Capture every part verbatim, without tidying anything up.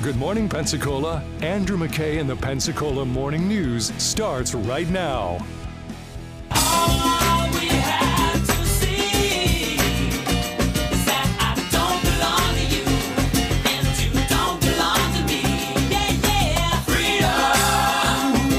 Good Morning Pensacola. Andrew McKay and the Pensacola Morning News starts right now. All we have to see is that I don't belong to you, and you don't belong to me. Yeah, yeah. Freedom.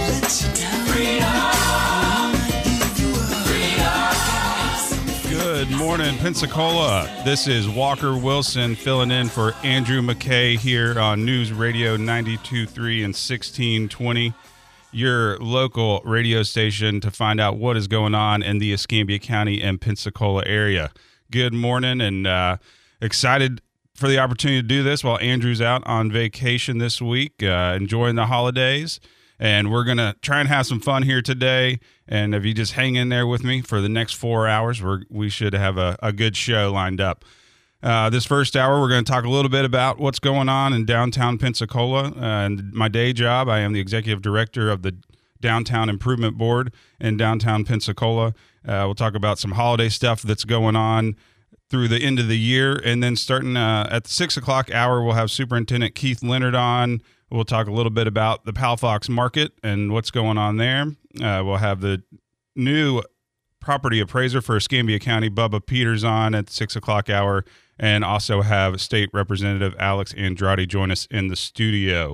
Freedom. Freedom. Good morning, Pensacola. This is Walker Wilson filling in for Andrew McKay here on News Radio ninety-two point three and sixteen twenty, your local radio station to find out what is going on in the Escambia County and Pensacola area. Good morning, and uh, excited for the opportunity to do this while Andrew's out on vacation this week, uh, enjoying the holidays. And we're going to try and have some fun here today. And if you just hang in there with me for the next four hours, we're, we should have a, a good show lined up. Uh, this first hour, we're going to talk a little bit about what's going on in downtown Pensacola. Uh, and my day job, I am the executive director of the Downtown Improvement Board in downtown Pensacola. Uh, we'll talk about some holiday stuff that's going on through the end of the year. And then starting uh, at the six o'clock hour, we'll have Superintendent Keith Leonard on. We'll talk a little bit about the Pal Fox Market and what's going on there. Uh, we'll have the new property appraiser for Escambia County, Bubba Peters, on at the six o'clock hour, and also have State Representative Alex Andrade join us in the studio.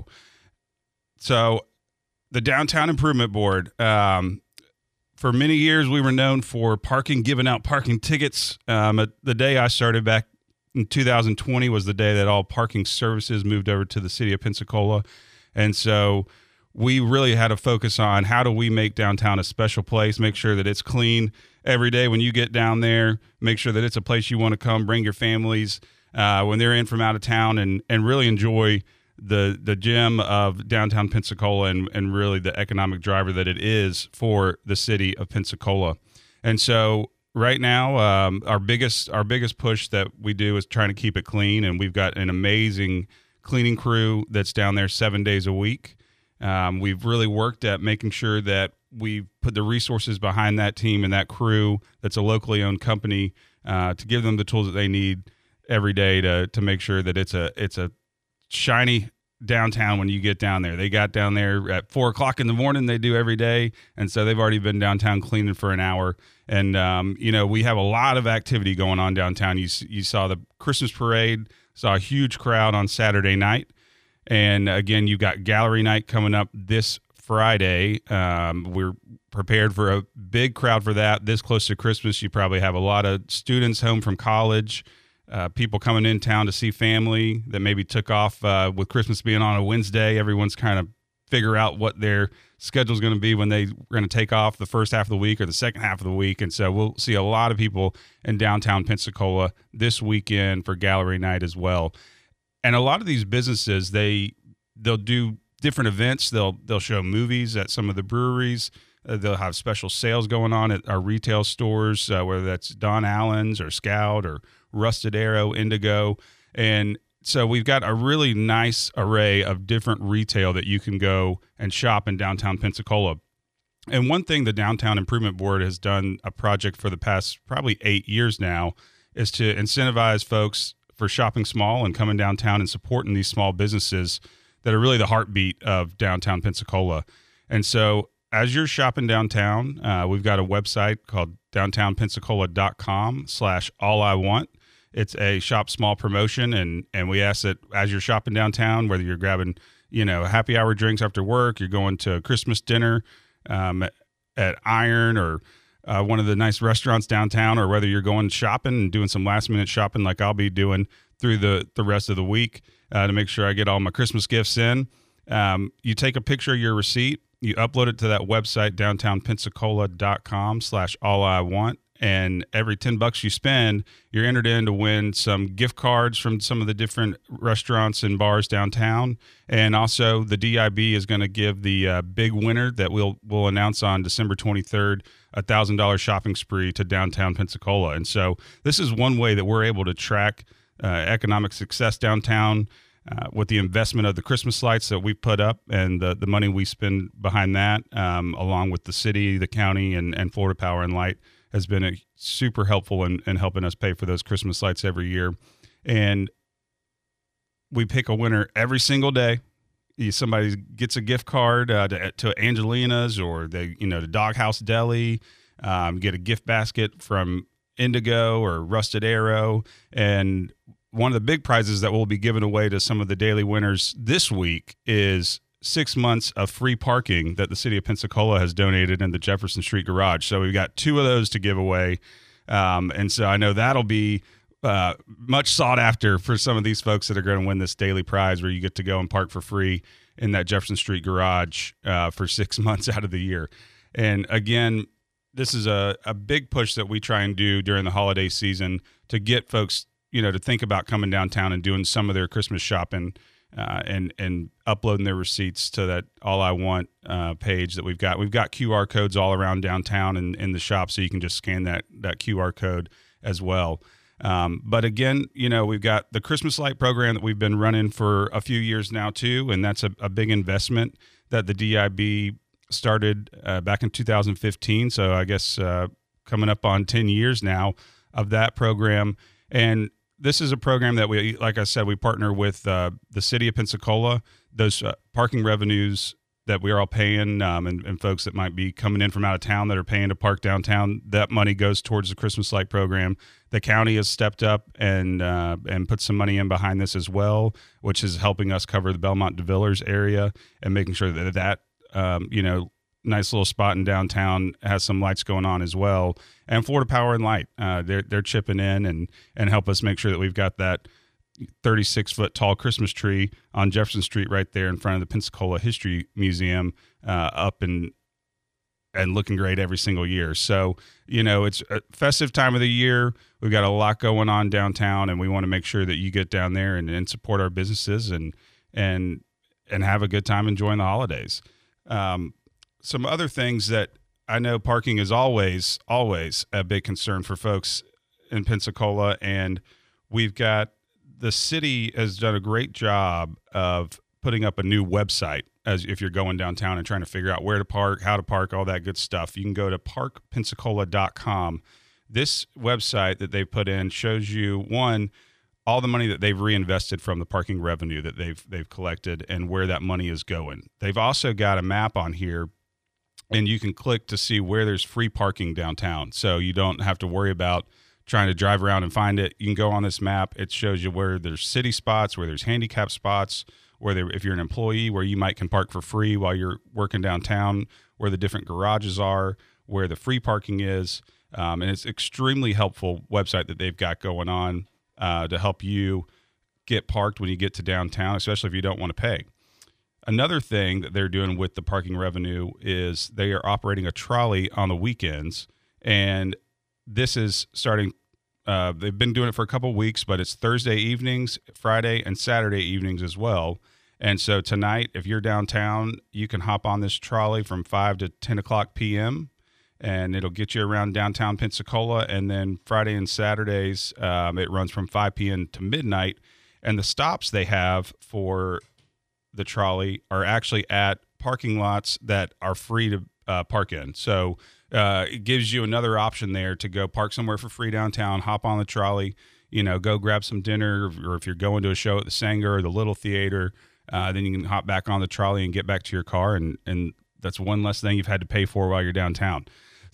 So the Downtown Improvement Board, um, for many years we were known for parking, giving out parking tickets. Um, the day I started back in two thousand twenty was the day that all parking services moved over to the city of Pensacola. And so we really had to focus on how do we make downtown a special place, make sure that it's clean every day when you get down there, make sure that it's a place you want to come, bring your families uh, when they're in from out of town, and, and really enjoy the the gem of downtown Pensacola and, and really the economic driver that it is for the city of Pensacola. And so right now, um, our biggest our biggest push that we do is trying to keep it clean, and we've got an amazing cleaning crew that's down there seven days a week. Um, we've really worked at making sure that we put the resources behind that team and that crew that's a locally owned company uh, to give them the tools that they need every day to to make sure that it's a it's a shiny downtown when you get down there. They got down there at four o'clock in the morning. They do every day, and so they've already been downtown cleaning for an hour. And um, you know, we have a lot of activity going on downtown. You you saw the Christmas parade, saw a huge crowd on Saturday night, and again, you've got gallery night coming up this Friday. Um, we're prepared for a big crowd for that. This close to Christmas, you probably have a lot of students home from college. Uh, people coming in town to see family that maybe took off uh, with Christmas being on a Wednesday. Everyone's kind of figure out what their schedule is going to be when they're going to take off the first half of the week or the second half of the week. And so we'll see a lot of people in downtown Pensacola this weekend for gallery night as well. And a lot of these businesses, they, they'll do different events. They'll, they'll show movies at some of the breweries. Uh, they'll have special sales going on at our retail stores, uh, whether that's Don Allen's or Scout or Rusted Arrow, Indigo. And so we've got a really nice array of different retail that you can go and shop in downtown Pensacola. And one thing the Downtown Improvement Board has done a project for the past probably eight years now is to incentivize folks for shopping small and coming downtown and supporting these small businesses that are really the heartbeat of downtown Pensacola. And so as you're shopping downtown, uh, we've got a website called downtown pensacola dot com slash all I want. It's a shop small promotion, and, and we ask that as you're shopping downtown, whether you're grabbing, you know, happy hour drinks after work, you're going to a Christmas dinner um, at, at Iron or uh, one of the nice restaurants downtown, or whether you're going shopping and doing some last minute shopping like I'll be doing through the, the rest of the week uh, to make sure I get all my Christmas gifts in. Um, you take a picture of your receipt, you upload it to that website, downtown pensacola dot com slash all I want. And every ten bucks you spend, you're entered in to win some gift cards from some of the different restaurants and bars downtown. And also the D I B is going to give the uh, big winner that we'll, we'll announce on December twenty-third, a one thousand dollars shopping spree to downtown Pensacola. And so this is one way that we're able to track uh, economic success downtown uh, with the investment of the Christmas lights that we put up and the, the money we spend behind that, um, along with the city, the county, and, and Florida Power and Light, has been a super helpful in, in helping us pay for those Christmas lights every year. And we pick a winner every single day. You- Somebody gets a gift card uh, to, to Angelina's, or they, you know, to Doghouse Deli, um, get a gift basket from Indigo or Rusted Arrow. And one of the big prizes that we'll be giving away to some of the daily winners this week is six months of free parking that the city of Pensacola has donated in the Jefferson Street Garage. So we've got two of those to give away. Um, and so I know that'll be uh, much sought after for some of these folks that are going to win this daily prize, where you get to go and park for free in that Jefferson Street Garage uh, for six months out of the year. And again, this is a, a big push that we try and do during the holiday season to get folks, you know, to think about coming downtown and doing some of their Christmas shopping uh, and, and uploading their receipts to that All I Want uh, page that we've got. We've got Q R codes all around downtown and in the shop, so you can just scan that, that Q R code as well. Um, but again, you know, we've got the Christmas light program that we've been running for a few years now too. And that's a, a big investment that the D I B started uh, back in two thousand fifteen. So I guess uh, coming up on ten years now of that program. And this is a program that we, like I said, we partner with uh, the city of Pensacola. Those uh, parking revenues that we're all paying, um, and, and folks that might be coming in from out of town that are paying to park downtown, that money goes towards the Christmas light program. The county has stepped up and uh, and put some money in behind this as well, which is helping us cover the Belmont DeVillers area and making sure that that um, you know, nice little spot in downtown has some lights going on as well. And Florida Power and Light, uh, they're they're chipping in and and help us make sure that we've got that thirty-six foot tall Christmas tree on Jefferson Street right there in front of the Pensacola History Museum, uh, up and and looking great every single year. So, you know, it's a festive time of the year. We've got a lot going on downtown, and we want to make sure that you get down there and, and support our businesses and and and have a good time enjoying the holidays. Um, some other things that I know, parking is always, always a big concern for folks in Pensacola. And we've got, the city has done a great job of putting up a new website as if you're going downtown and trying to figure out where to park, how to park, all that good stuff. You can go to park pensacola dot com. This website that they've put in shows you, one, all the money that they've reinvested from the parking revenue that they've they've collected and where that money is going. They've also got a map on here, and you can click to see where there's free parking downtown. So you don't have to worry about trying to drive around and find it. You can go on this map. It shows you where there's city spots, where there's handicap spots, where there, if you're an employee, where you might can park for free while you're working downtown, where the different garages are, where the free parking is. Um, and it's extremely helpful website that they've got going on uh, to help you get parked when you get to downtown, especially if you don't want to pay. Another thing that they're doing with the parking revenue is they are operating a trolley on the weekends, and this is starting, uh, they've been doing it for a couple of weeks, but it's Thursday evenings, Friday, and Saturday evenings as well. And so tonight, if you're downtown, you can hop on this trolley from five to ten o'clock p.m., and it'll get you around downtown Pensacola. And then Friday and Saturdays, um, it runs from five p.m. to midnight. And the stops they have for the trolley are actually at parking lots that are free to uh, park in. So uh, it gives you another option there to go park somewhere for free downtown, hop on the trolley, you know, go grab some dinner, or if you're going to a show at the Sanger or the Little Theater, uh, then you can hop back on the trolley and get back to your car. And, and that's one less thing you've had to pay for while you're downtown.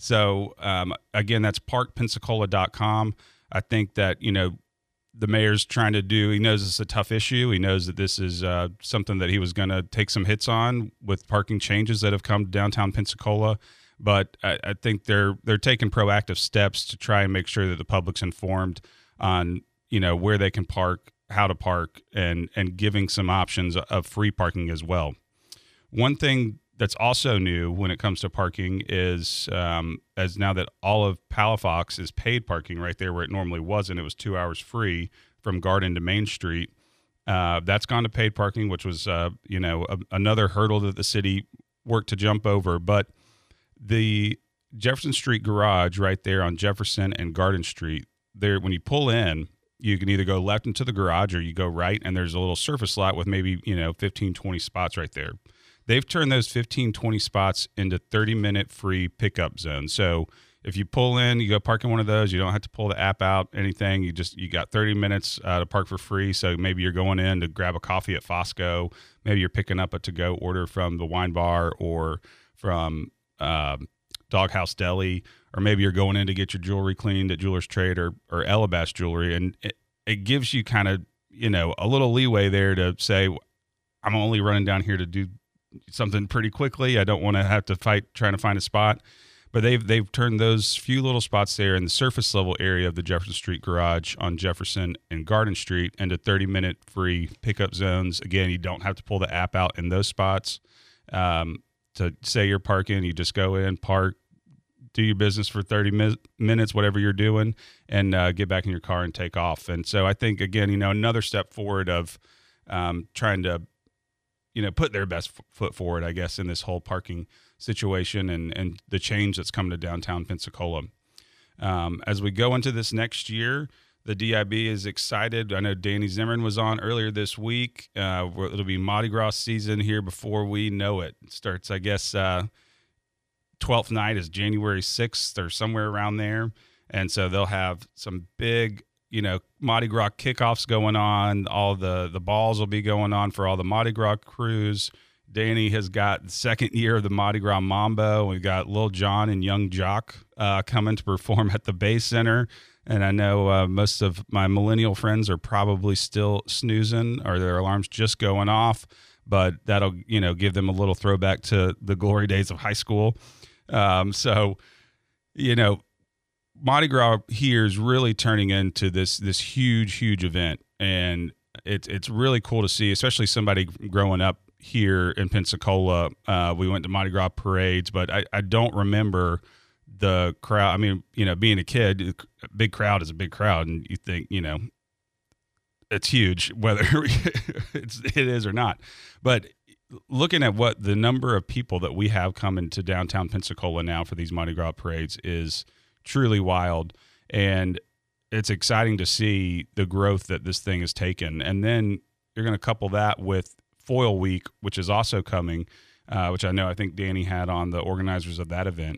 So um, again, that's park pensacola dot com. I think that, you know, the mayor's trying to do, he knows it's a tough issue. He knows that this is uh, something that he was going to take some hits on with parking changes that have come to downtown Pensacola. But I, I think they're they're taking proactive steps to try and make sure that the public's informed on, you know, where they can park, how to park, and and giving some options of free parking as well. One thing that's also new when it comes to parking is, um, as now that all of Palafox is paid parking right there where it normally wasn't, it was two hours free from Garden to Main Street. Uh, that's gone to paid parking, which was, uh, you know, a, another hurdle that the city worked to jump over. But the Jefferson Street garage right there on Jefferson and Garden Street, there, when you pull in, you can either go left into the garage or you go right, and there's a little surface lot with maybe, you know, fifteen, twenty spots right there. They've turned those fifteen, twenty spots into thirty minute free pickup zones. So if you pull in, you go park in one of those. You don't have to pull the app out, anything. You just you got thirty minutes uh, to park for free. So maybe you're going in to grab a coffee at Fosco. Maybe you're picking up a to-go order from the wine bar or from um, Doghouse Deli, or maybe you're going in to get your jewelry cleaned at Jewelers Trade or or Alabaster Jewelry, and it, it gives you kind of you know a little leeway there to say, I'm only running down here to do something pretty quickly. I don't want to have to fight trying to find a spot. But they've they've turned those few little spots there in the surface level area of the Jefferson Street Garage on Jefferson and Garden Street into thirty minute free pickup zones. Again, you don't have to pull the app out in those spots. Um, to say you're parking, you just go in, park, do your business for thirty mi- minutes, whatever you're doing, and uh, get back in your car and take off. And so I think, again, you know, another step forward of um, trying to, you know, put their best f- foot forward, I guess, in this whole parking situation and, and the change that's come to downtown Pensacola. Um, as we go into this next year, the D I B is excited. I know Danny Zimmern was on earlier this week. Uh, it'll be Mardi Gras season here before we know it. It starts, I guess, uh, twelfth night is January sixth or somewhere around there. And so they'll have some big, you know, Mardi Gras kickoffs going on. All the, the balls will be going on for all the Mardi Gras crews. Danny has got the second year of the Mardi Gras Mambo. We've got Lil Jon and Young Jock uh, coming to perform at the Bay Center. And I know uh, most of my millennial friends are probably still snoozing or their alarms just going off, but that'll, you know, give them a little throwback to the glory days of high school. Um, so, you know, Mardi Gras here is really turning into this this huge, huge event. And it's it's really cool to see, especially somebody growing up here in Pensacola. Uh, we went to Mardi Gras parades, but I, I don't remember the crowd. I mean, you know, being a kid, a big crowd is a big crowd, and you think, you know, it's huge, whether it's, it is or not. But looking at what the number of people that we have coming to downtown Pensacola now for these Mardi Gras parades is truly wild. And it's exciting to see the growth that this thing has taken. And then you're going to couple that with Foil Week, which is also coming, uh, which I know I think Danny had on the organizers of that event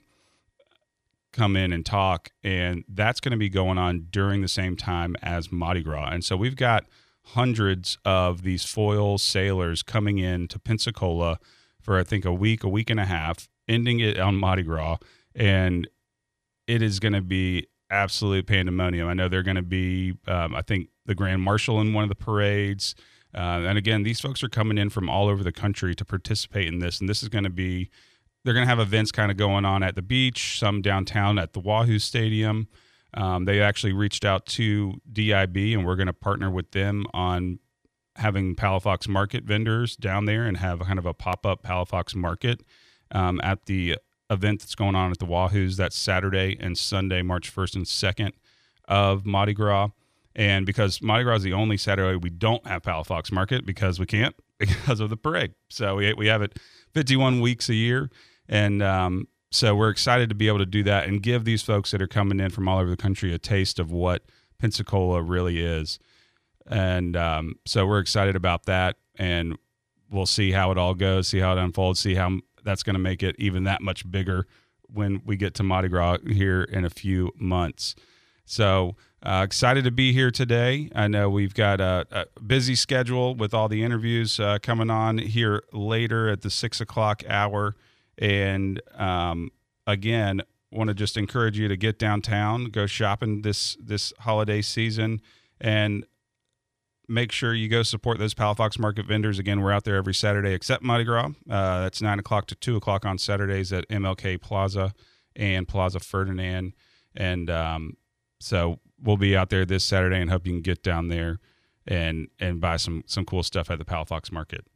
come in and talk, and that's going to be going on during the same time as Mardi Gras. And so we've got hundreds of these foil sailors coming in to Pensacola for, I think, a week, a week and a half, ending it on Mardi Gras, and it is going to be absolute pandemonium. I know they're going to be, um, I think, the Grand Marshal in one of the parades. Uh, and again, these folks are coming in from all over the country to participate in this, and this is going to be, they're going to have events kind of going on at the beach, some downtown at the Wahoo Stadium. Um, they actually reached out to D I B, and we're going to partner with them on having Palafox Market vendors down there and have kind of a pop-up Palafox Market um, at the event that's going on at the Wahoos. That's Saturday and Sunday, March first and second of Mardi Gras. And because Mardi Gras is the only Saturday we don't have Palafox Market, because we can't, because of the parade. So we we have it fifty-one weeks a year. And um, so we're excited to be able to do that and give these folks that are coming in from all over the country a taste of what Pensacola really is. And um, so we're excited about that. And we'll see how it all goes, see how it unfolds, see how that's going to make it even that much bigger when we get to Mardi Gras here in a few months. So uh, excited to be here today. I know we've got a, a busy schedule with all the interviews uh, coming on here later at the six o'clock hour. And um, again, want to just encourage you to get downtown, go shopping this this holiday season, and make sure you go support those Palafox Market vendors. Again, we're out there every Saturday except Mardi Gras. Uh, that's nine o'clock to two o'clock on Saturdays at M L K Plaza and Plaza Ferdinand. And um, so we'll be out there this Saturday, and hope you can get down there and and buy some some cool stuff at the Palafox Market.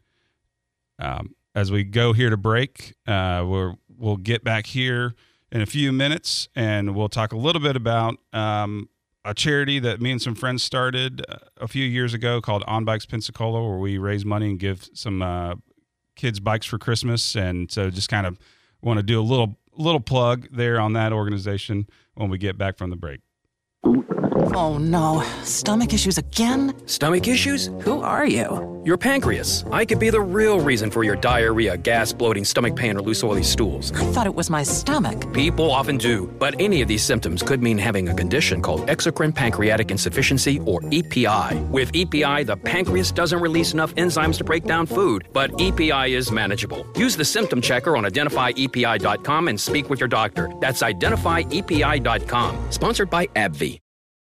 Um, as we go here to break, uh, we're, we'll get back here in a few minutes, and we'll talk a little bit about um, a charity that me and some friends started a few years ago called On Bikes Pensacola, where we raise money and give some uh, kids bikes for Christmas. And so just kind of want to do a little little plug there on that organization when we get back from the break. Oh no, stomach issues again? Stomach issues? Who are you? Your pancreas. I could be the real reason for your diarrhea, gas, bloating, stomach pain, or loose oily stools. I thought it was my stomach. People often do, but any of these symptoms could mean having a condition called exocrine pancreatic insufficiency, or E P I. With E P I, the pancreas doesn't release enough enzymes to break down food, but E P I is manageable. Use the symptom checker on identify E P I dot com and speak with your doctor. That's identify E P I dot com. Sponsored by AbbVie.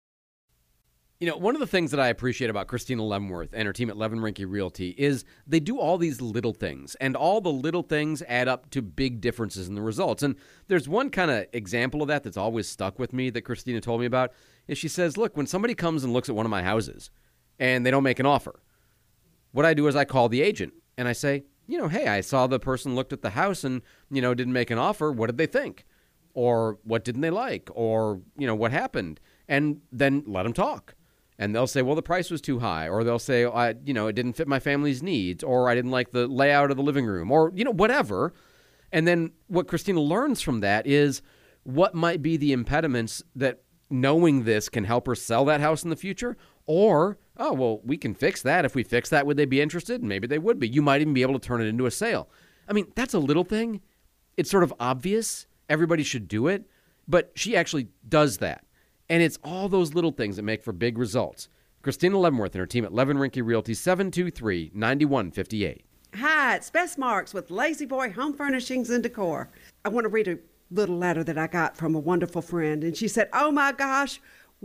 You know, one of the things that I appreciate about Christina Leavenworth and her team at Levin Rinke Realty is they do all these little things, and all the little things add up to big differences in the results. And there's one kind of example of that that's always stuck with me that Christina told me about, is she says, look, when somebody comes and looks at one of my houses and they don't make an offer, what I do is I call the agent and I say, you know, hey, I saw the person looked at the house and, you know, didn't make an offer. What did they think? Or what didn't they like? Or, you know, what happened? And then let them talk. And they'll say, well, the price was too high. Or they'll say, I, you know, it didn't fit my family's needs. Or I didn't like the layout of the living room. Or, you know, whatever. And then what Christina learns from that is what might be the impediments that knowing this can help her sell that house in the future. Or, oh, well, we can fix that. If we fix that, would they be interested? Maybe they would be. You might even be able to turn it into a sale. I mean, that's a little thing. It's sort of obvious. Everybody should do it. But she actually does that. And it's all those little things that make for big results. Christina Leavenworth and her team at Levin Rinke Realty, seven two three, nine one five eight. Hi, it's Bess Marks with Lazy Boy Home Furnishings and Decor. I want to read a little letter that I got from a wonderful friend. And she said, oh my gosh,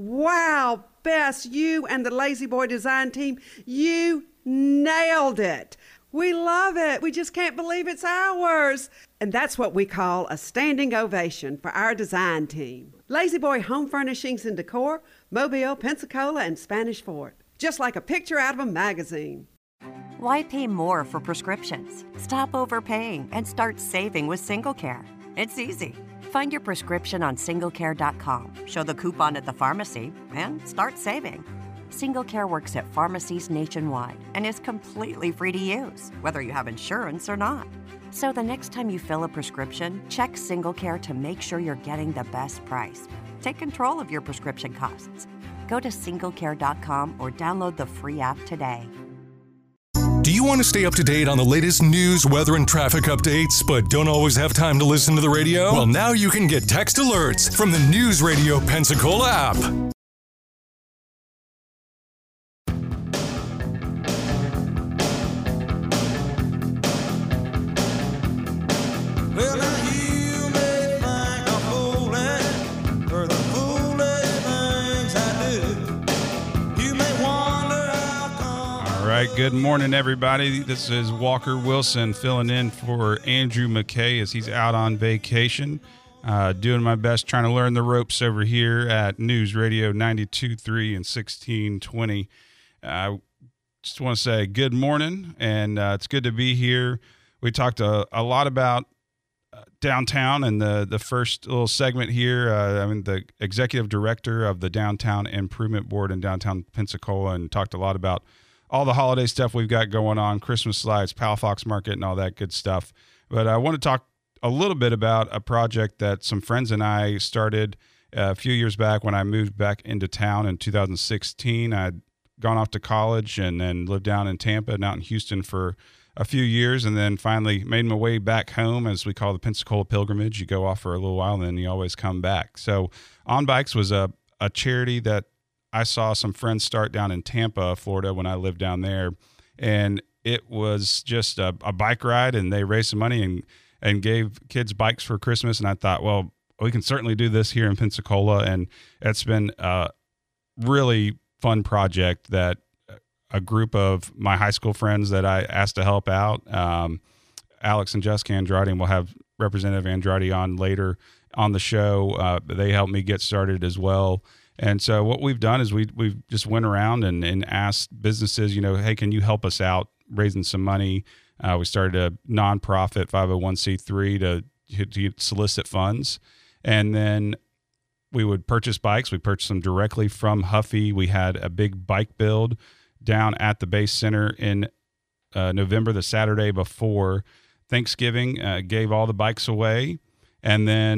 wow, Bess, you and the Lazy Boy design team, you nailed it. We love it. We just can't believe it's ours. And that's what we call a standing ovation for our design team. Lazy Boy Home Furnishings and Decor, Mobile, Pensacola, and Spanish Fort. Just like a picture out of a magazine. Why pay more for prescriptions? Stop overpaying and start saving with SingleCare. It's easy. Find your prescription on single care dot com, show the coupon at the pharmacy, and start saving. SingleCare works at pharmacies nationwide and is completely free to use, whether you have insurance or not. So the next time you fill a prescription, check SingleCare to make sure you're getting the best price. Take control of your prescription costs. Go to single care dot com or download the free app today. Do you want to stay up to date on the latest news, weather, and traffic updates, but don't always have time to listen to the radio? Well, now you can get text alerts from the News Radio Pensacola app. Well, now you may think I'm fooling for the foolish things I do. You may wonder how come. All right, good morning, everybody. This is Walker Wilson filling in for Andrew McKay as he's out on vacation. Uh, doing my best trying to learn the ropes over here at News Radio ninety-two point three and sixteen twenty. I uh, just want to say good morning, and uh, it's good to be here. We talked a, a lot about uh, downtown and the, the first little segment here. Uh, I mean, the executive director of the Downtown Improvement Board in downtown Pensacola, and talked a lot about all the holiday stuff we've got going on, Christmas lights, Palafox Market, and all that good stuff. But I want to talk a little bit about a project that some friends and I started a few years back when I moved back into town in two thousand sixteen. I'd gone off to college and then lived down in Tampa and out in Houston for a few years, and then finally made my way back home, as we call the Pensacola pilgrimage. You go off for a little while and then you always come back. So On Bikes was a, a charity that I saw some friends start down in Tampa, Florida, when I lived down there. And it was just a, a bike ride, and they raised some money and and gave kids bikes for Christmas. And I thought, well, we can certainly do this here in Pensacola. And it's been a really fun project that a group of my high school friends that I asked to help out, um, Alex and Jessica Andrade, and we'll have Representative Andrade on later on the show. Uh, they helped me get started as well. And so what we've done is we we've just went around and, and asked businesses, you know, hey, can you help us out raising some money? Uh, we started a nonprofit five oh one c three to, to solicit funds. And then we would purchase bikes. We purchased them directly from Huffy. We had a big bike build down at the Base Center in uh, November, the Saturday before Thanksgiving, uh, gave all the bikes away. And then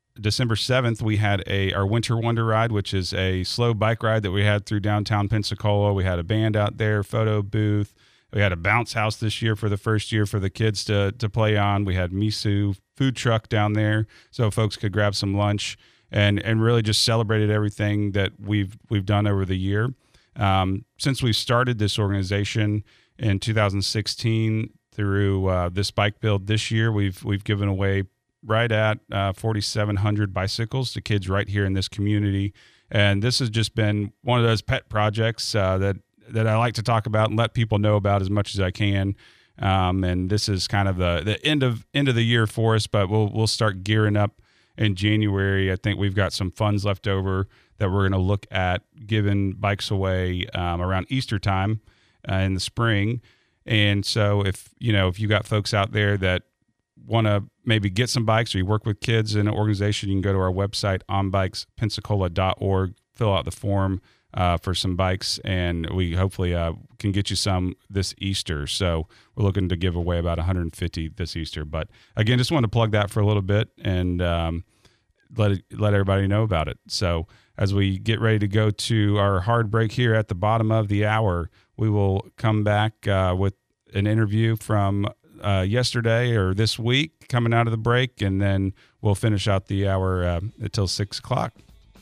December seventh, we had a our Winter Wonder Ride, which is a slow bike ride that we had through downtown Pensacola. We had a band out there, photo booth. We had a bounce house this year for the first year for the kids to to play on. We had Misu food truck down there so folks could grab some lunch and and really just celebrated everything that we've we've done over the year. Um, since we started this organization in two thousand sixteen through uh, this bike build this year, we've we've given away right at uh, forty-seven hundred bicycles to kids right here in this community. And this has just been one of those pet projects uh, that that I like to talk about and let people know about as much as I can. Um, and this is kind of the, the end of end of the year for us, but we'll we'll start gearing up in January. I think we've got some funds left over that we're going to look at giving bikes away um, around Easter time uh, in the spring. And so if, you know, if you got folks out there that want to maybe get some bikes or you work with kids in an organization, you can go to our website, on bikes pensacola dot org, fill out the form uh, for some bikes, and we hopefully uh, can get you some this Easter. So we're looking to give away about one hundred fifty this Easter. But again, just wanted to plug that for a little bit and um, let it, let everybody know about it. So as we get ready to go to our hard break here at the bottom of the hour, we will come back uh, with an interview from uh, yesterday or this week coming out of the break, and then we'll finish out the hour uh, until six o'clock.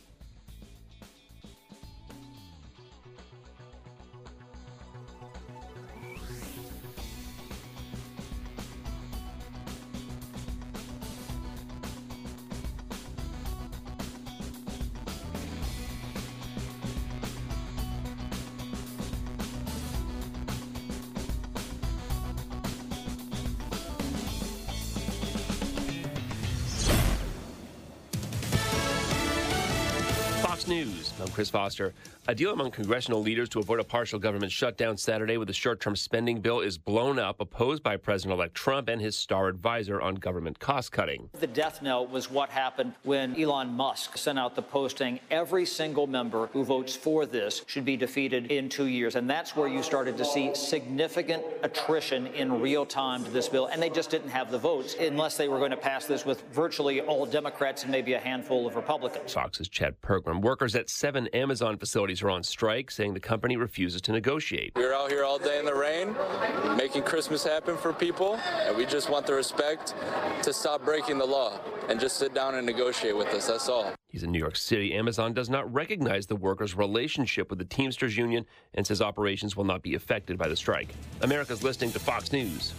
News. I'm Chris Foster. A deal among congressional leaders to avoid a partial government shutdown Saturday with a short-term spending bill is blown up, opposed by President-elect Trump and his star advisor on government cost-cutting. The death knell was what happened when Elon Musk sent out the posting, every single member who votes for this should be defeated in two years. And that's where you started to see significant attrition in real time to this bill. And they just didn't have the votes unless they were going to pass this with virtually all Democrats and maybe a handful of Republicans. Fox's Chad Pergram. Workers at seven Amazon facilities are on strike, saying the company refuses to negotiate. We're out here all day in the rain, making Christmas happen for people, and we just want the respect to stop breaking the law and just sit down and negotiate with us. That's all. He's in New York City. Amazon does not recognize the workers' relationship with the Teamsters Union and says operations will not be affected by the strike. America's listening to Fox News.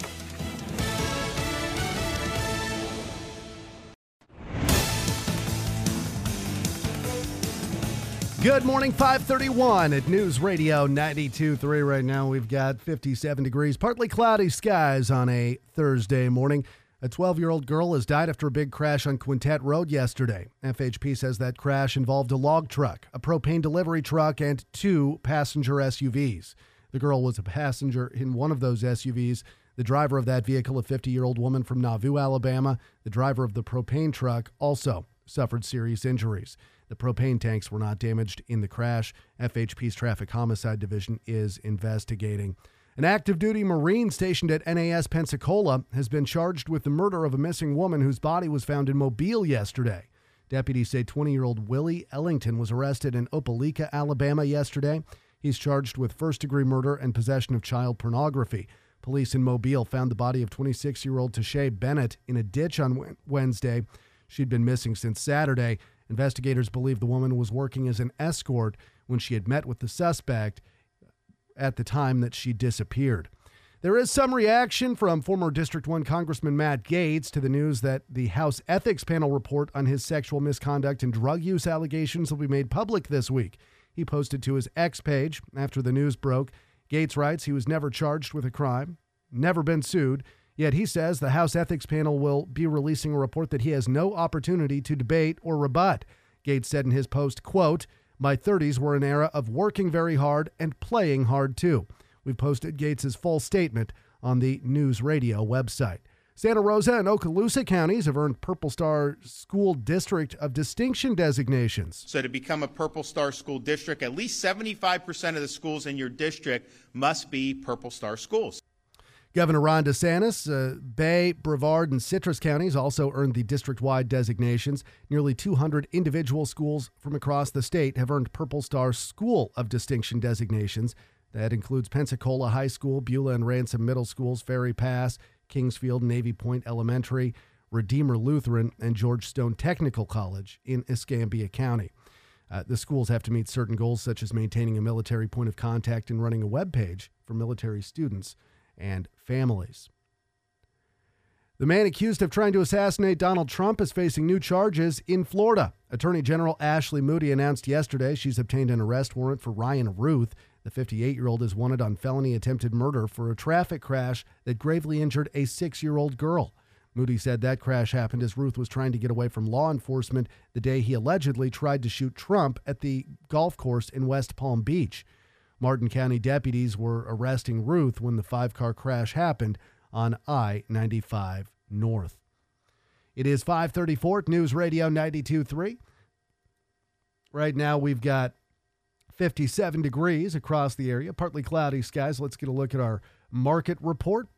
Good morning, five thirty-one at News Radio ninety-two point three. Right now we've got fifty-seven degrees, partly cloudy skies on a Thursday morning. A twelve-year-old girl has died after a big crash on Quintet Road yesterday. F H P says that crash involved a log truck, a propane delivery truck, and two passenger S U Vs. The girl was a passenger in one of those S U Vs. The driver of that vehicle, a fifty-year-old woman from Nauvoo, Alabama. The driver of the propane truck also suffered serious injuries. The propane tanks were not damaged in the crash. F H P's Traffic Homicide Division is investigating. An active duty Marine stationed at N A S Pensacola has been charged with the murder of a missing woman whose body was found in Mobile yesterday. Deputies say twenty-year-old Willie Ellington was arrested in Opelika, Alabama yesterday. He's charged with first-degree murder and possession of child pornography. Police in Mobile found the body of twenty-six-year-old Tashay Bennett in a ditch on Wednesday. She'd been missing since Saturday. Investigators believe the woman was working as an escort when she had met with the suspect at the time that she disappeared. There is some reaction from former District one Congressman Matt Gaetz to the news that the House Ethics Panel report on his sexual misconduct and drug use allegations will be made public this week. He posted to his X page after the news broke. Gaetz writes he was never charged with a crime, never been sued, yet he says the House Ethics Panel will be releasing a report that he has no opportunity to debate or rebut. Gaetz said in his post, quote, "My thirties were an era of working very hard and playing hard too." We've posted Gaetz's full statement on the News Radio website. Santa Rosa and Okaloosa counties have earned Purple Star School District of Distinction designations. So to become a Purple Star School District, at least seventy-five percent of the schools in your district must be Purple Star schools. Governor Ron DeSantis, uh, Bay, Brevard, and Citrus counties also earned the district-wide designations. Nearly two hundred individual schools from across the state have earned Purple Star School of Distinction designations. That includes Pensacola High School, Beulah and Ransom Middle Schools, Ferry Pass, Kingsfield, Navy Point Elementary, Redeemer Lutheran, and George Stone Technical College in Escambia County. Uh, the schools have to meet certain goals, such as maintaining a military point of contact and running a web page for military students and families. The man accused of trying to assassinate Donald Trump is facing new charges in Florida. Attorney General Ashley Moody announced yesterday she's obtained an arrest warrant for Ryan Ruth. The fifty-eight-year-old is wanted on felony attempted murder for a traffic crash that gravely injured a six-year-old girl. Moody said that crash happened as Ruth was trying to get away from law enforcement the day he allegedly tried to shoot Trump at the golf course in West Palm Beach. Martin County deputies were arresting Ruth when the five-car crash happened on I ninety-five North. It is five thirty-four at News Radio ninety-two point three. Right now we've got fifty-seven degrees across the area, partly cloudy skies. Let's get a look at our market report.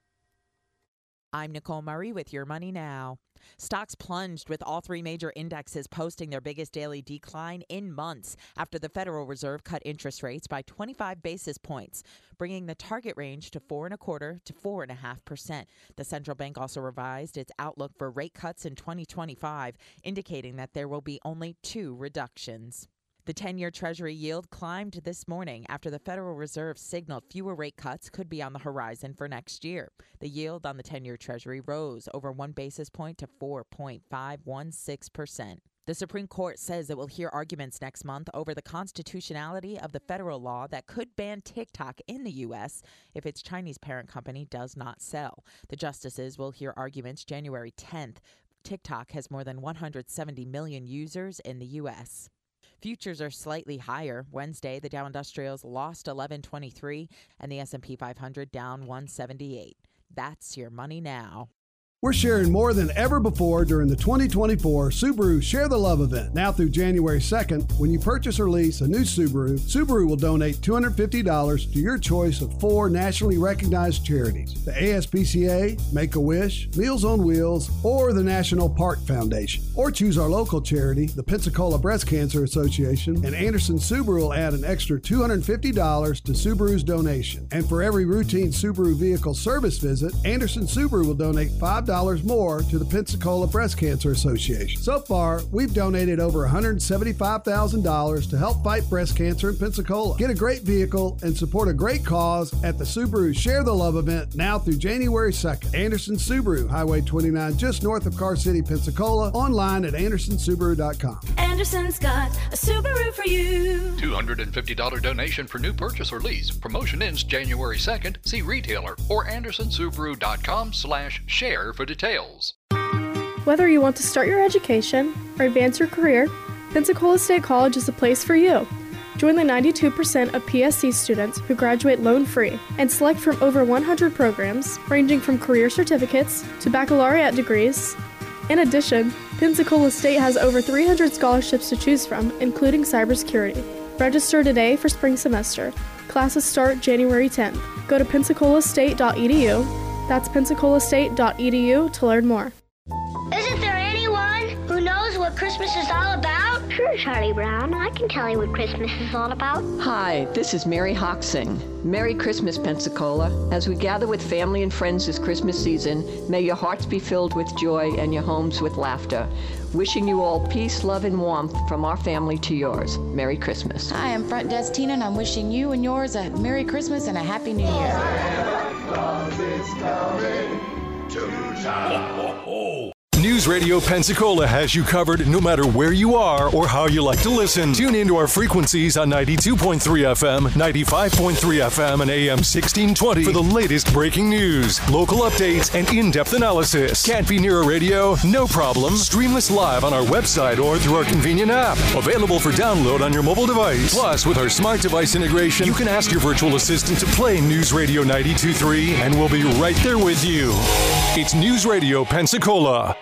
I'm Nicole Murray with Your Money Now. Stocks plunged with all three major indexes posting their biggest daily decline in months after the Federal Reserve cut interest rates by twenty-five basis points, bringing the target range to four and a quarter to four and a half percent. The central bank also revised its outlook for rate cuts in twenty twenty-five, indicating that there will be only two reductions. The ten-year Treasury yield climbed this morning after the Federal Reserve signaled fewer rate cuts could be on the horizon for next year. The yield on the ten-year Treasury rose over one basis point to four point five one six percent. The Supreme Court says it will hear arguments next month over the constitutionality of the federal law that could ban TikTok in the U S if its Chinese parent company does not sell. The justices will hear arguments January tenth. TikTok has more than one hundred seventy million users in the U S Futures are slightly higher. Wednesday, the Dow Industrials lost eleven twenty-three and the S and P five hundred down one seventy-eight. That's Your Money Now. We're sharing more than ever before during the twenty twenty-four Subaru Share the Love event. Now through January second, when you purchase or lease a new Subaru, Subaru will donate two hundred fifty dollars to your choice of four nationally recognized charities: the A S P C A, Make-A-Wish, Meals on Wheels, or the National Park Foundation. Or choose our local charity, the Pensacola Breast Cancer Association, and Anderson Subaru will add an extra two hundred fifty dollars to Subaru's donation. And for every routine Subaru vehicle service visit, Anderson Subaru will donate five dollars more to the Pensacola Breast Cancer Association. So far, we've donated over one hundred seventy-five thousand dollars to help fight breast cancer in Pensacola. Get a great vehicle and support a great cause at the Subaru Share the Love event now through January second. Anderson Subaru, Highway twenty-nine, just north of Car City, Pensacola. Online at anderson subaru dot com. Anderson's got a Subaru for you. two hundred fifty dollars donation for new purchase or lease. Promotion ends January second. See retailer or anderson subaru dot com slash share for details. Whether you want to start your education or advance your career, Pensacola State College is the place for you. Join the ninety-two percent of P S C students who graduate loan-free and select from over one hundred programs ranging from career certificates to baccalaureate degrees. In addition, Pensacola State has over three hundred scholarships to choose from, including cybersecurity. Register today for spring semester. Classes start January tenth. Go to pensacola state dot e d u. That's pensacola state dot e d u to learn more. Isn't there anyone who knows what Christmas is all about? Sure, Charlie Brown. I can tell you what Christmas is all about. Hi, this is Mary Hoxing. Merry Christmas, Pensacola. As we gather with family and friends this Christmas season, may your hearts be filled with joy and your homes with laughter. Wishing you all peace, love, and warmth from our family to yours. Merry Christmas. Hi, I'm Front Desk Tina, and I'm wishing you and yours a Merry Christmas and a Happy New Year. Claus is coming to town. News Radio Pensacola has you covered no matter where you are or how you like to listen. Tune into our frequencies on ninety-two point three F M, ninety-five point three F M, and A M sixteen twenty for the latest breaking news, local updates, and in-depth analysis. Can't be near a radio? No problem. Stream us live on our website or through our convenient app. Available for download on your mobile device. Plus, with our smart device integration, you can ask your virtual assistant to play News Radio ninety-two point three, and we'll be right there with you. It's News Radio Pensacola.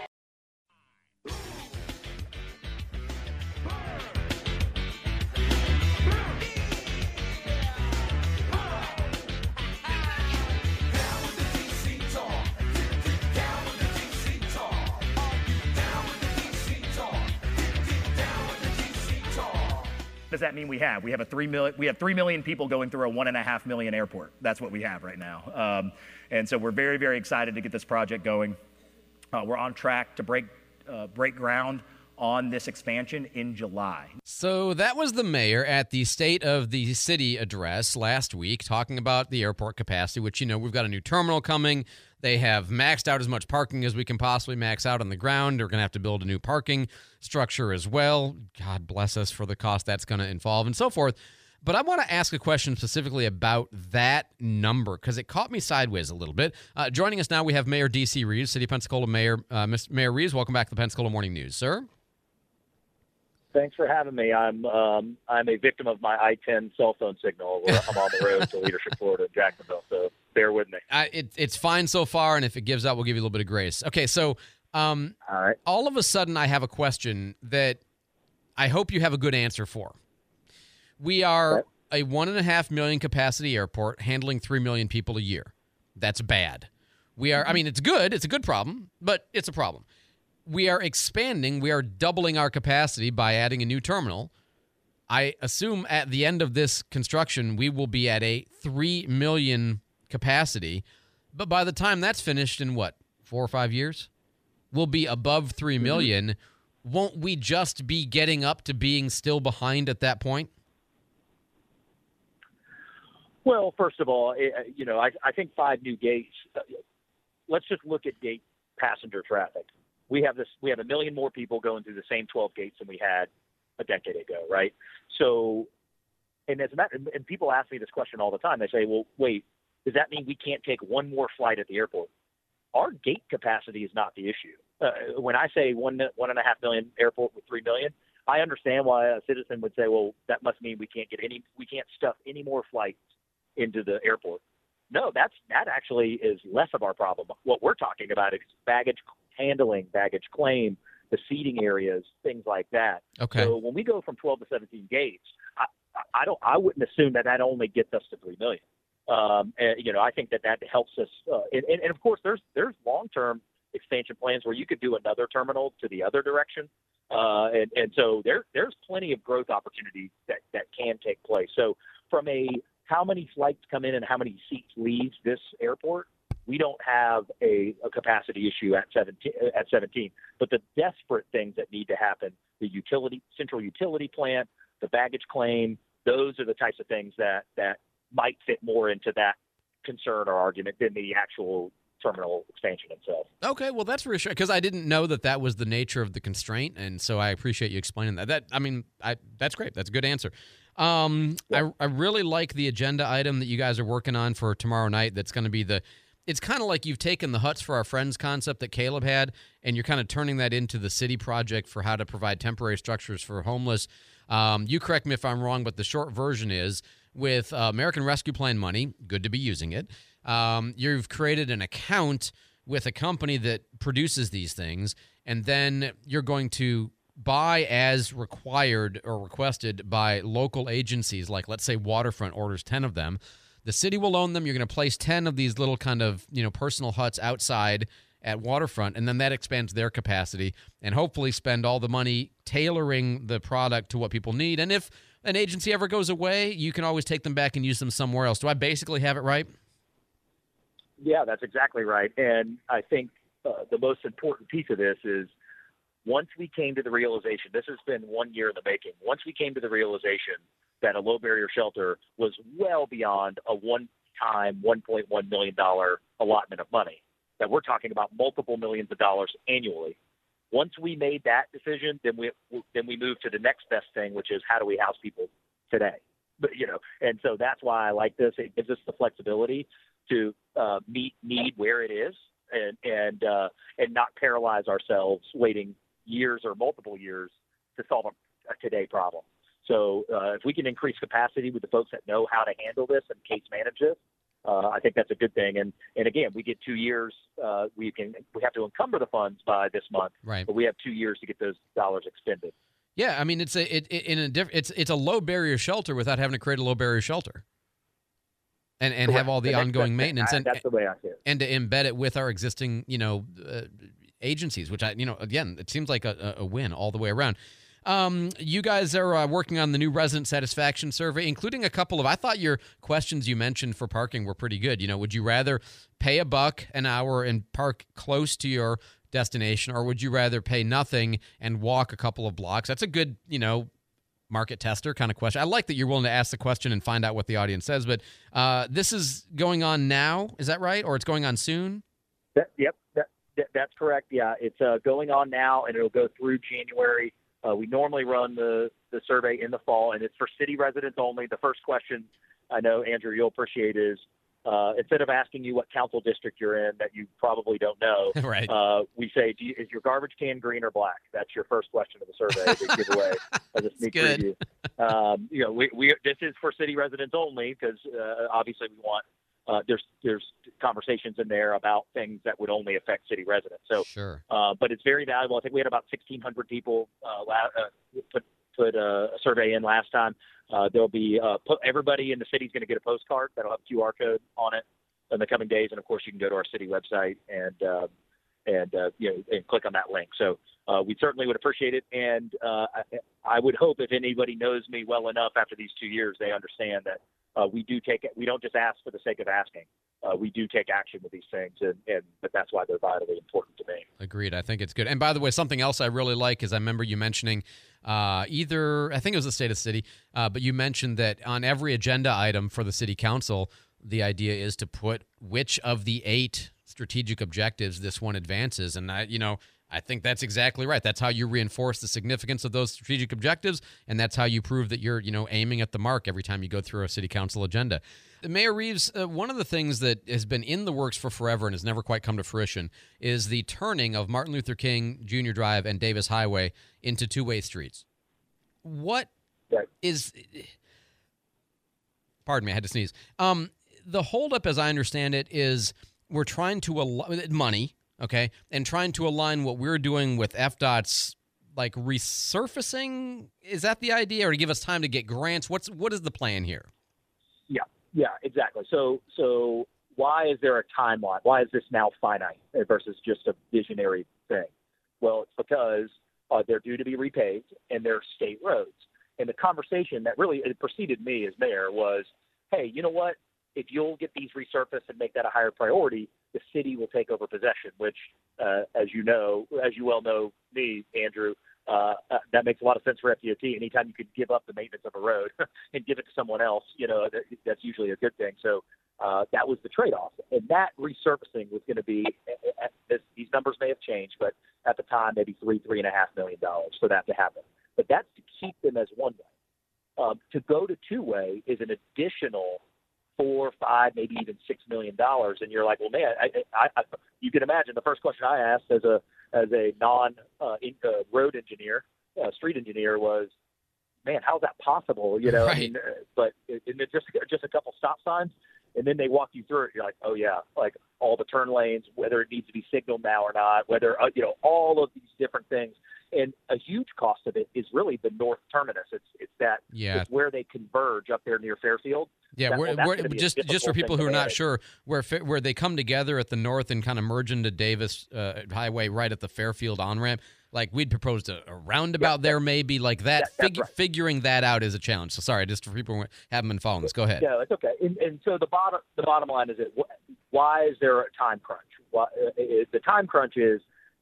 does that mean we have? We have a three million. We have three million people going through a one and a half million airport. That's what we have right now. Um, and so we're very, very excited to get this project going. Uh, we're on track to break uh, break ground on this expansion in July. So that was the mayor at the State of the City address last week talking about the airport capacity, which, you know, we've got a new terminal coming. They have maxed out as much parking as we can possibly max out on the ground. They're going to have to build a new parking structure as well. God bless us for the cost that's going to involve and so forth. But I want to ask a question specifically about that number because it caught me sideways a little bit. Uh, joining us now, we have Mayor D C. Reeves, City of Pensacola Mayor. Uh, Mister Mayor Reeves, welcome back to the Pensacola Morning News, sir. Thanks for having me. I'm um, I'm a victim of my I ten cell phone signal. I'm on the road to Leadership, Florida, Jacksonville, so bear with me. Uh, it, it's fine so far, and if it gives out, we'll give you a little bit of grace. Okay, so um, all right. all of a sudden I have a question that I hope you have a good answer for. We are okay. a one and a half million capacity airport handling three million people a year. That's bad. We are, I mean, it's good. It's a good problem, but it's a problem. We are expanding. We are doubling our capacity by adding a new terminal. I assume at the end of this construction, we will be at a three million capacity. But by the time that's finished in what, four or five years, we'll be above three million. Mm-hmm. Won't we just be getting up to being still behind at that point? Well, first of all, you know, I, I think five new gates. Let's just look at gate passenger traffic. We have this. We have a million more people going through the same twelve gates than we had a decade ago, right? So, and as a matter, and people ask me this question all the time. They say, "Well, wait, does that mean we can't take one more flight at the airport?" Our gate capacity is not the issue. Uh, when I say one one and a half million airport with three million, I understand why a citizen would say, "Well, that must mean we can't get any, we can't stuff any more flights into the airport." No, that's that actually is less of our problem. What we're talking about is baggage handling, baggage claim, the seating areas, things like that. Okay. So when we go from twelve to seventeen gates, I, I don't, I wouldn't assume that that only gets us to three million. Um, and, you know, I think that that helps us. Uh, and, and, and of course, there's there's long-term expansion plans where you could do another terminal to the other direction. Uh, and, and so there there's plenty of growth opportunities that, that can take place. So from a how many flights come in and how many seats leave this airport, we don't have a, a capacity issue at seventeen, at seventeen. But the desperate things that need to happen, the utility, central utility plant, the baggage claim, those are the types of things that, that might fit more into that concern or argument than the actual terminal expansion itself. Okay, well, that's reassuring because I didn't know that that was the nature of the constraint, and so I appreciate you explaining that. That I mean, I, that's great. That's a good answer. Um, yeah. I, I really like the agenda item that you guys are working on for tomorrow night. That's going to be the it's kind of like you've taken the Huts for Our Friends concept that Caleb had, and you're kind of turning that into the city project for how to provide temporary structures for homeless. Um, you correct me if I'm wrong, but the short version is with uh, American Rescue Plan money, good to be using it, um, you've created an account with a company that produces these things, and then you're going to buy as required or requested by local agencies, like let's say Waterfront orders ten of them. The city will own them. You're going to place ten of these little kind of, you know, personal huts outside at Waterfront, and then that expands their capacity and hopefully spend all the money tailoring the product to what people need. And if an agency ever goes away, you can always take them back and use them somewhere else. Do I basically have it right? Yeah, that's exactly right. And I think uh, the most important piece of this is once we came to the realization, this has been one year in the making, once we came to the realization that a low barrier shelter was well beyond a one-time one point one million dollars allotment of money, that we're talking about multiple millions of dollars annually. Once we made that decision, then we then we moved to the next best thing, which is how do we house people today? But you know, and so that's why I like this. It gives us the flexibility to uh, meet need where it is, and and uh, and not paralyze ourselves waiting years or multiple years to solve a, a today problem. So uh, if we can increase capacity with the folks that know how to handle this and case manage this, uh, I think that's a good thing. And and again, we get two years. Uh, we can we have to encumber the funds by this month, right? But we have two years to get those dollars expended. Yeah, I mean it's a it, it in a diff- it's it's a low barrier shelter without having to create a low barrier shelter, and and Correct. have all the And that's- ongoing that's- maintenance. I- And that's the way I see it. And to embed it with our existing, you know, uh, agencies, which I, you know, again, it seems like a, a win all the way around. Um, you guys are uh, working on the new resident satisfaction survey, including a couple of, I thought your questions you mentioned for parking were pretty good. You know, would you rather pay a buck an hour and park close to your destination, or would you rather pay nothing and walk a couple of blocks? That's a good, you know, market tester kind of question. I like that you're willing to ask the question and find out what the audience says, but uh, this is going on now, is that right? Or it's going on soon? That, yep, that, that, that's correct. Yeah, it's uh, going on now, and it'll go through January. Uh, we normally run the, the survey in the fall, and it's for city residents only. The first question I know, Andrew, you'll appreciate is, uh, instead of asking you what council district you're in that you probably don't know, right. uh, we say, Do you, is your garbage can green or black? That's your first question of the survey they give away as a sneak preview. Um, you know, we, we this is for city residents only because uh, obviously we want uh, there's there's conversations in there about things that would only affect city residents. So, sure. uh, but it's very valuable. I think we had about sixteen hundred people uh, la- uh, put put a survey in last time. Uh, there'll be uh, put, everybody in the city is going to get a postcard that'll have a Q R code on it in the coming days, and of course you can go to our city website and uh, and uh, you know and click on that link. So uh, we certainly would appreciate it, and uh, I, I would hope if anybody knows me well enough after these two years, they understand that uh, we do take it. We don't just ask for the sake of asking. Uh, we do take action with these things, and, and but that's why they're vitally important to me. Agreed. I think it's good. And by the way, something else I really like is I remember you mentioning uh, either, I think it was the state of city, uh, but you mentioned that on every agenda item for the city council, the idea is to put which of the eight strategic objectives this one advances. And I, you know, I think that's exactly right. That's how you reinforce the significance of those strategic objectives, and that's how you prove that you're, you know, aiming at the mark every time you go through a city council agenda. Mayor Reeves, uh, one of the things that has been in the works for forever and has never quite come to fruition is the turning of Martin Luther King Junior Drive and Davis Highway into two-way streets. What right. is... Pardon me, I had to sneeze. Um, the holdup, as I understand it, is we're trying to... Al- money, okay, and trying to align what we're doing with F DOT's, like, resurfacing. Is that the idea? Or to give us time to get grants? What's What is the plan here? Yeah. Yeah, exactly. So, so why is there a timeline? Why is this now finite versus just a visionary thing? Well, it's because uh, they're due to be repaved and they're state roads. And the conversation that really it preceded me as mayor was, hey, you know what? If you'll get these resurfaced and make that a higher priority, the city will take over possession, which, uh, as you know, as you well know me, Andrew, Uh, uh, that makes a lot of sense for F D O T. Anytime you could give up the maintenance of a road and give it to someone else, you know, that, that's usually a good thing. So uh, that was the trade-off. And that resurfacing was going to be, this, these numbers may have changed, but at the time, maybe three, three and a half million dollars for that to happen. But that's to keep them as one way. Um, to go to two-way is an additional four, five, maybe even six million dollars. And you're like, well, man, I, I, I, you can imagine the first question I asked as a as a non uh, in, uh, road engineer, uh, street engineer, was, man, how's that possible? You know, right. I mean, uh, but it, it, just just a couple stop signs, and then they walk you through it. You're like, oh yeah, like all the turn lanes, whether it needs to be signaled now or not, whether uh, you know all of these different things. And a huge cost of it is really the north terminus. It's it's that yeah. it's where they converge up there near Fairfield. Yeah, that, we're, well, we're, just just for people who are not manage. sure, where where they come together at the north and kind of merge into Davis uh, Highway right at the Fairfield on-ramp. Like we'd proposed a, a roundabout yeah, there, maybe like that. that Fig- right. Figuring that out is a challenge. So sorry, just for people who haven't been following this. Go ahead. Yeah, it's okay. And, and so the bottom the bottom line is that why is there a time crunch? Why, uh, it, the time crunch is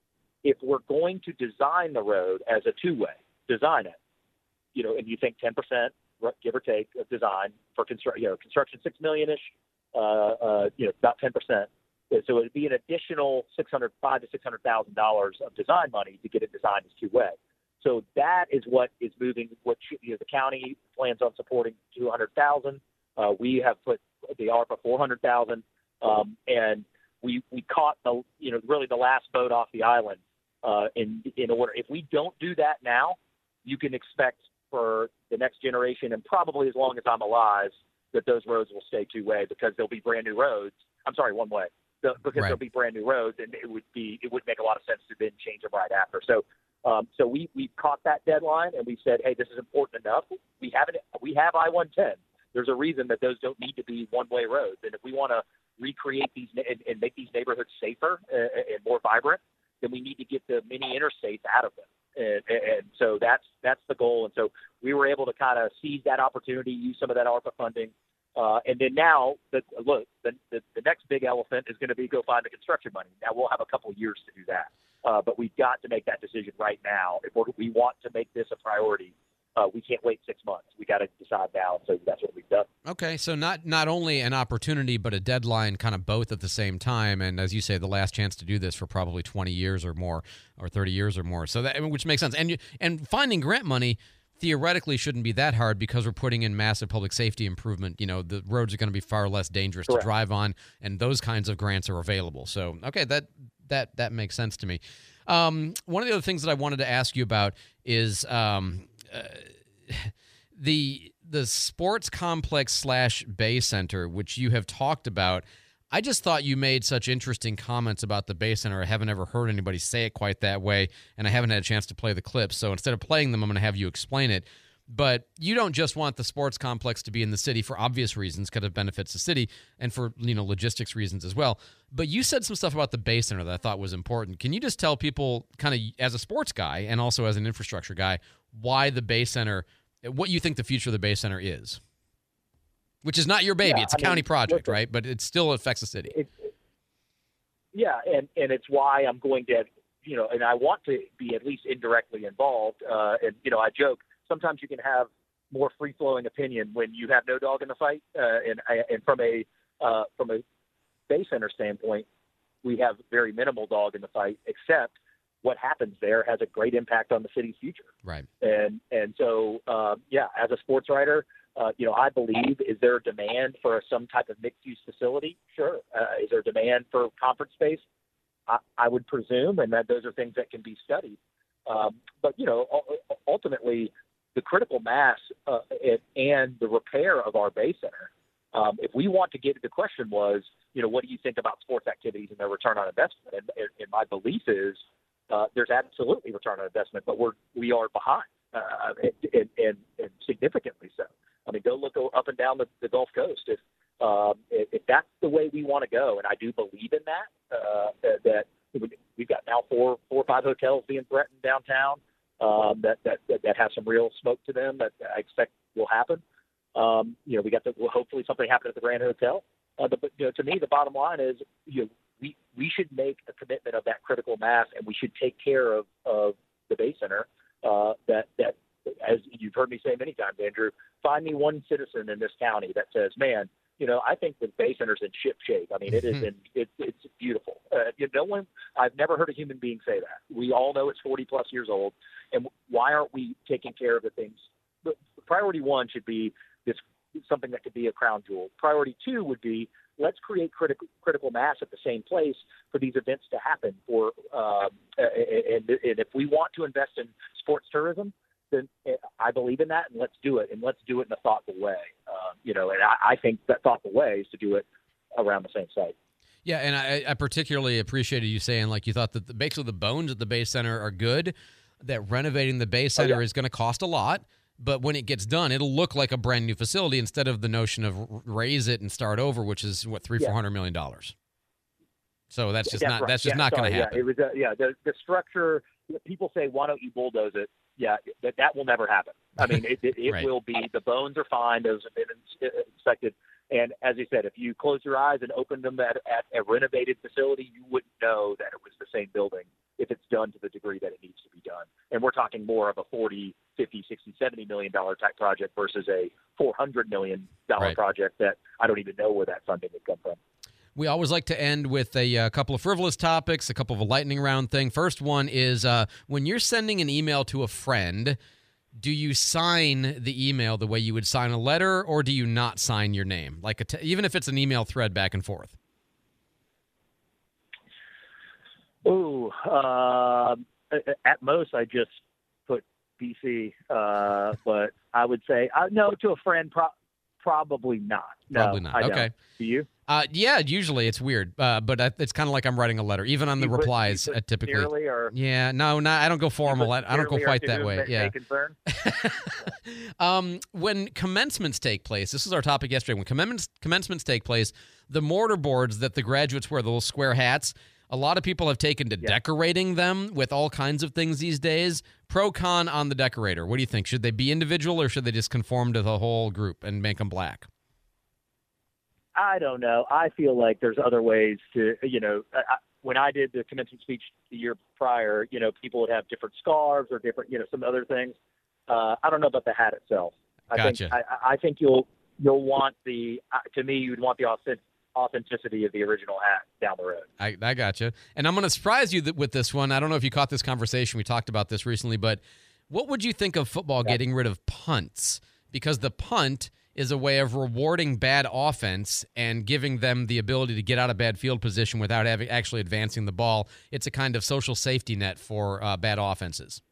if we're going to design the road as a two-way, design it, you know, and you think ten percent, give or take, of design for construction, you know, construction six million-ish, uh, uh, you know, about ten percent. So it would be an additional six hundred, five to six hundred thousand dollars of design money to get it designed as two-way. So that is what is moving. What you know, the county plans on supporting two hundred thousand. Uh, we have put the ARPA four hundred thousand, um, and we we caught the you know really the last boat off the island. Uh, in in order, if we don't do that now, you can expect for the next generation and probably as long as I'm alive that those roads will stay two-way because they'll be brand new roads. I'm sorry, one-way. The, because right. they'll be brand new roads, and it would be it would make a lot of sense to then change them right after. So, um, so we we caught that deadline, and we said, hey, this is important enough. We have it. We have I one ten. There's a reason that those don't need to be one-way roads, and if we want to recreate these and, and make these neighborhoods safer uh, and more vibrant, then we need to get the mini interstates out of them. And, and so that's that's the goal. And so we were able to kind of seize that opportunity, use some of that ARPA funding. Uh, and then now, the, look, the, the, the next big elephant is going to be go find the construction money. Now, we'll have a couple years to do that. Uh, but we've got to make that decision right now. If we're, we want to make this a priority, uh, we can't wait six months. We got to decide now. So that's what we've done. Okay, so not not only an opportunity, but a deadline, kind of both at the same time. And as you say, the last chance to do this for probably twenty years or more, or thirty years or more. So that, I mean, which makes sense. And you, and finding grant money theoretically shouldn't be that hard because we're putting in massive public safety improvement. You know, the roads are going to be far less dangerous Correct. to drive on, and those kinds of grants are available. So, okay, that that that makes sense to me. Um, one of the other things that I wanted to ask you about is um, uh, the the sports complex slash Bay Center, which you have talked about. I just thought you made such interesting comments about the Bay Center. I haven't ever heard anybody say it quite that way, and I haven't had a chance to play the clips. So instead of playing them, I'm going to have you explain it. But you don't just want the sports complex to be in the city for obvious reasons, because it benefits the city, and for, you know, logistics reasons as well. But you said some stuff about the Bay Center that I thought was important. Can you just tell people, kind of as a sports guy and also as an infrastructure guy, why the Bay Center, what you think the future of the Bay Center is? Which is not your baby. Yeah, it's a I county mean, project, listen, right? But it still affects the city. It, yeah, and, and it's why I'm going to, you know, and I want to be at least indirectly involved. Uh, and, you know, I joke, sometimes you can have more free-flowing opinion when you have no dog in the fight. Uh, and, and from a uh, from a Bay Center standpoint, we have very minimal dog in the fight, except what happens there has a great impact on the city's future. Right. And and so, uh, yeah, as a sports writer, uh, you know, I believe, is there a demand for some type of mixed-use facility? Sure. Uh, is there demand for conference space? I, I would presume, and that those are things that can be studied. Um, but, you know, ultimately, the critical mass uh, and, and the repair of our Bay Center, um, if we want to get, the question was, you know, what do you think about sports activities and their return on investment? And, and, and my belief is uh, there's absolutely return on investment, but we're, we are behind, uh, and, and, and significantly so. I mean, go look up and down the, the Gulf Coast. If, um, if, if that's the way we want to go, and I do believe in that, uh, that we've got now four, four or five hotels being threatened downtown um, that, that, that, that have some real smoke to them that I expect will happen. Um, you know, we got the, well, hopefully something happened at the Grand Hotel. Uh, the, but, you know, to me, the bottom line is, you know, we, we should make a commitment of that critical mass, and we should take care of, of the Bay Center uh, that, that, as you've heard me say many times, Andrew, find me one citizen in this county that says, man, you know, I think the Bay Center's in ship shape. I mean, it is in, it, it's beautiful. Uh, you know, no one, I've never heard a human being say that. We all know it's forty plus years old. And why aren't we taking care of the things? But priority one should be this, something that could be a crown jewel. Priority two would be, let's create critical critical mass at the same place for these events to happen. For um, and, and if we want to invest in sports tourism, then I believe in that, and let's do it, and let's do it in a thoughtful way. Uh, you know, and I, I think that thoughtful way is to do it around the same site. Yeah, and I, I particularly appreciated you saying, like, you thought that the, basically the bones at the Bay Center are good, that renovating the Bay Center oh, yeah. is going to cost a lot, but when it gets done, it'll look like a brand new facility instead of the notion of raise it and start over, which is, what, three, yeah. four hundred million dollars. So that's just that's not right. that's just yeah, not going to yeah, happen. It was uh, yeah, the the structure. People say, why don't you bulldoze it? Yeah, that that will never happen. I mean, it it, it right. will be, the bones are fine. Those have been inspected. And as you said, if you close your eyes and open them at, at a renovated facility, you wouldn't know that it was the same building if it's done to the degree that it needs to be done. And we're talking more of a forty, fifty, sixty, seventy million dollar type project versus a four hundred million dollar right. project that I don't even know where that funding would come from. We always like to end with a, a couple of frivolous topics, a couple of a lightning round thing. First one is uh, when you're sending an email to a friend, do you sign the email the way you would sign a letter, or do you not sign your name, like a t- even if it's an email thread back and forth? Oh, uh, at most I just put B C, uh, but I would say uh, no to a friend. Pro- probably not. No, probably not. I okay. Don't. Do you? Uh, yeah, usually it's weird, uh, but I, it's kind of like I'm writing a letter, even on the you replies. Put, uh, typically, sincerely or yeah, no, no, I don't go formal. I, I don't go quite that way. Yeah. Concern? um, when commencements take place, this is our topic yesterday. When commencements commencements take place, the mortar boards that the graduates wear, the little square hats, A lot of people have taken to yeah. decorating them with all kinds of things these days. Pro con on the decorator. What do you think? Should they be individual or should they just conform to the whole group and make them black? I don't know. I feel like there's other ways to, you know, I, when I did the commencement speech the year prior, you know, people would have different scarves or different, you know, some other things. Uh, I don't know about the hat itself. I gotcha. think I, I think you'll you'll want the uh, to me you'd want the authentic, authenticity of the original hat down the road. I, I gotcha. And I'm going to surprise you th- with this one. I don't know if you caught this conversation. We talked about this recently, but what would you think of football yeah. getting rid of punts? Because the punt is a way of rewarding bad offense and giving them the ability to get out of bad field position without having actually advancing the ball. It's a kind of social safety net for uh, bad offenses.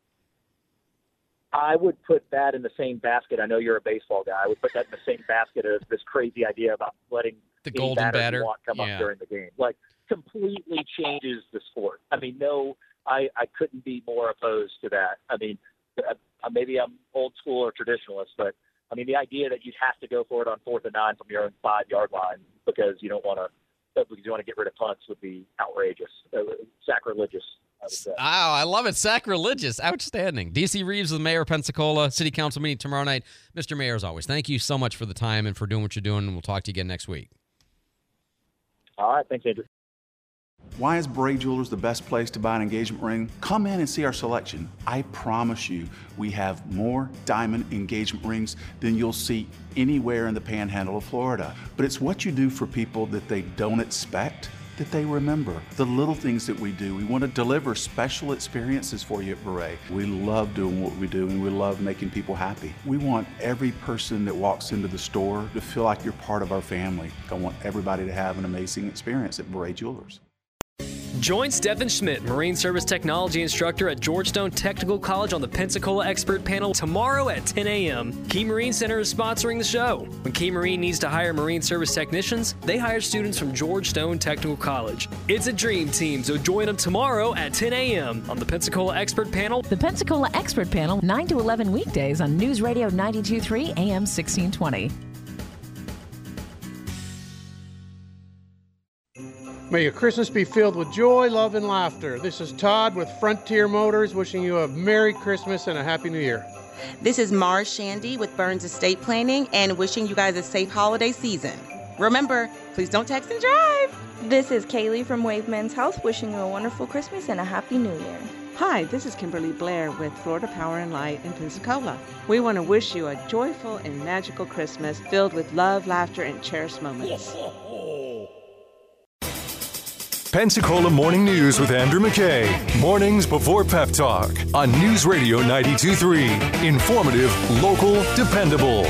I would put that in the same basket. I know you're a baseball guy. I would put that in the same basket as this crazy idea about letting the golden batter you want come yeah. up during the game. Like, completely changes the sport. I mean, no, I, I couldn't be more opposed to that. I mean, uh, maybe I'm old school or traditionalist, but I mean, the idea that you'd have to go for it on fourth and nine from your own five-yard line because you don't want to because you want to get rid of punts would be outrageous, uh, sacrilegious. I would say. Wow, I love it. Sacrilegious. Outstanding. D C Reeves, the mayor of Pensacola, city council meeting tomorrow night. Mister Mayor, as always, thank you so much for the time and for doing what you're doing, and we'll talk to you again next week. All right. Thanks, Andrew. Why is Bray Jewelers the best place to buy an engagement ring? Come in and see our selection. I promise you, we have more diamond engagement rings than you'll see anywhere in the panhandle of Florida. But it's what you do for people that they don't expect that they remember. The little things that we do. We want to deliver special experiences for you at Beret. We love doing what we do, and we love making people happy. We want every person that walks into the store to feel like you're part of our family. I want everybody to have an amazing experience at Beret Jewelers. Join Stephen Schmidt, Marine Service Technology Instructor at Georgetown Technical College on the Pensacola Expert Panel tomorrow at ten a.m. Key Marine Center is sponsoring the show. When Key Marine needs to hire Marine Service technicians, they hire students from Georgetown Technical College. It's a dream team, so join them tomorrow at ten a.m. on the Pensacola Expert Panel. The Pensacola Expert Panel, nine to eleven weekdays on News Radio ninety-two point three A M sixteen twenty. May your Christmas be filled with joy, love, and laughter. This is Todd with Frontier Motors wishing you a Merry Christmas and a Happy New Year. This is Mars Shandy with Burns Estate Planning and wishing you guys a safe holiday season. Remember, please don't text and drive. This is Kaylee from Wave Men's Health wishing you a wonderful Christmas and a Happy New Year. Hi, this is Kimberly Blair with Florida Power and Light in Pensacola. We want to wish you a joyful and magical Christmas filled with love, laughter, and cherished moments. Pensacola Morning News with Andrew McKay. Mornings before Pep Talk on News Radio ninety-two point three. Informative, local, dependable.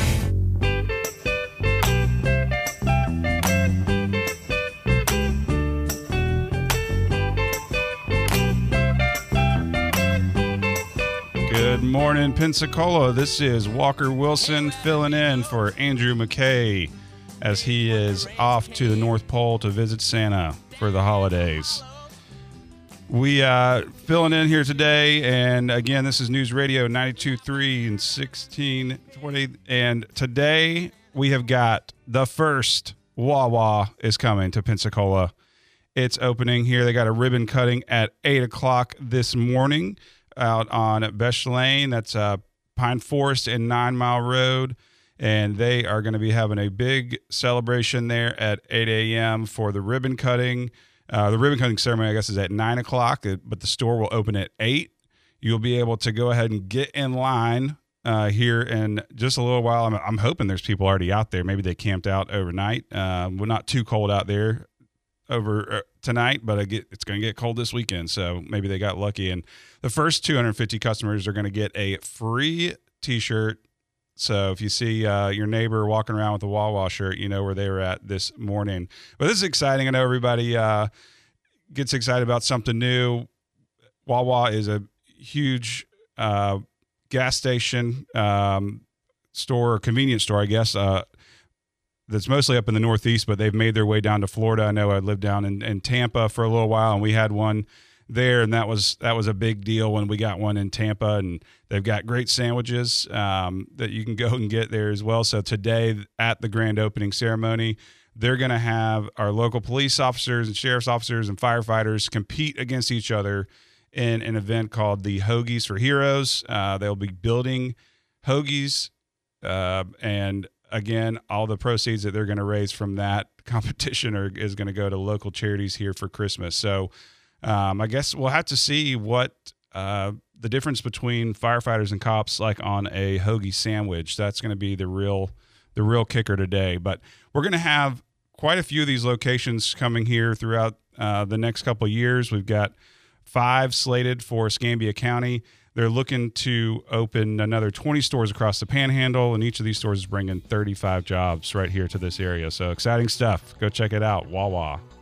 Good morning, Pensacola. This is Walker Wilson filling in for Andrew McKay as he is off to the North Pole to visit Santa for the holidays. We uh filling in here today, and again, this is News Radio ninety-two point three and sixteen twenty, and today we have got the first Wawa is coming to Pensacola. It's opening here. They got a ribbon cutting at eight o'clock this morning out on Besh Lane. That's uh Pine Forest and Nine Mile Road. And they are going to be having a big celebration there at eight a.m. for the ribbon cutting. Uh, the ribbon cutting ceremony, I guess, is at nine o'clock, but the store will open at eight. You'll be able to go ahead and get in line uh, here in just a little while. I'm, I'm hoping there's people already out there. Maybe they camped out overnight. Uh, we're not too cold out there over uh, tonight, but I get, it's going to get cold this weekend, so maybe they got lucky. And the first two hundred fifty customers are going to get a free T-shirt. So if you see uh, your neighbor walking around with a Wawa shirt, you know where they were at this morning. But this is exciting. I know everybody uh, gets excited about something new. Wawa is a huge uh, gas station um, store, convenience store, I guess, uh, that's mostly up in the Northeast, but they've made their way down to Florida. I know I lived down in, in Tampa for a little while, and we had one there, and that was that was a big deal when we got one in Tampa. And they've got great sandwiches um, that you can go and get there as well. So today at the grand opening ceremony, they're going to have our local police officers and sheriff's officers and firefighters compete against each other in an event called the Hoagies for Heroes. Uh, they'll be building hoagies, uh, and again, all the proceeds that they're going to raise from that competition are, is going to go to local charities here for Christmas. So um, I guess we'll have to see what uh, the difference between firefighters and cops like on a hoagie sandwich. That's going to be the real the real kicker today. But we're going to have quite a few of these locations coming here throughout uh, the next couple of years. We've got five slated for Escambia County. They're looking to open another twenty stores across the Panhandle, and each of these stores is bringing thirty-five jobs right here to this area. So exciting stuff. Go check it out. Wawa.